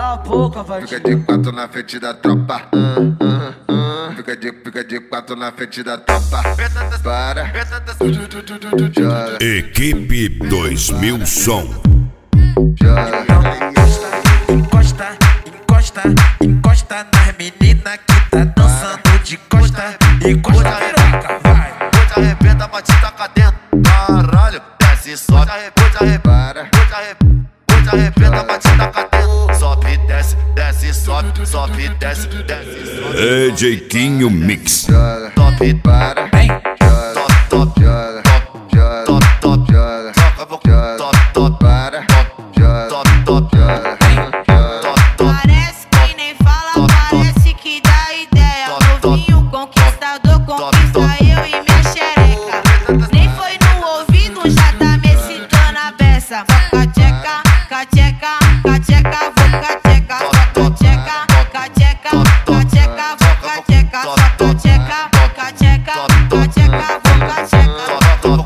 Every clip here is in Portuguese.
Cala a boca, vai. Fica de quatro na frente da tropa. Fica de quatro na frente da tropa. Para. Joga. Equipe 2000 Som. Joga. Encosta, encosta, encosta nas meninas que tá dançando de costa. Encosta a piroca, vai. Hoje arrebenta, mas te taca dentro. Caralho, desce, sobe. Hoje arrebenta, mas te taca dentro. Sobe, desce, desce, sobe. Sobe, desce, desce, sobe. Jeitinho Mix. Joga. Top, Para. Joga. top, Joga. Joga. top, top, Joga. joga, top, top, Para. Joga. top, top, Joga. Parece que nem fala, parece que dá ideia. Novinho conquistador, conquista eu e minha xereca. Nem foi no ouvido, já tá me excitando a beça. Cacheca, cacheca, cacheca, vou cacheca. Cacheca, cacheca, cacheca, vou cacheca. Cacheca, cacheca, cacheca, vou cacheca.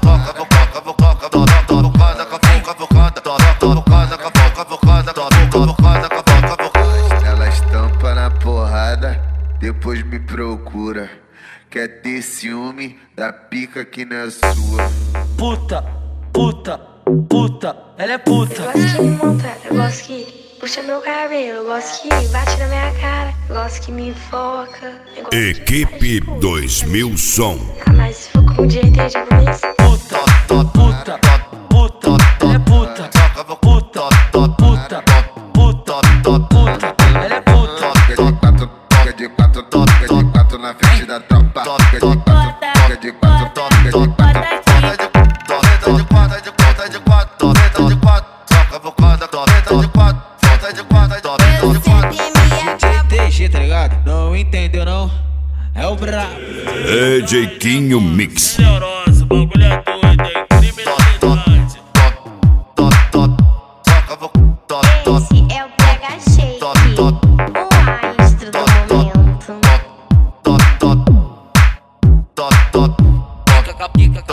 Elas tampam na porrada, depois me procura. Quer ter ciúme da pica que não é sua. Puta, puta, puta, ela é puta. Eu gosto que me maltrata, eu gosto que puxa meu cabelo, eu gosto que bate na minha cara, eu gosto que me enfoca. Eu gosto Equipe 2000 Som. mas se for com direito, eu já não sei. Puta, puta, puta, ela é puta. Puta, puta, puta, puta, ela é puta. Fica de quatro na frente da tropa. Fica de quatro. DG, tá ligado? Não entendeu não? É o brabo. Jeitinho Mix. O bagulho é doido, é criminalidade. Esse é o PH Shake, o maestro do momento. Pica,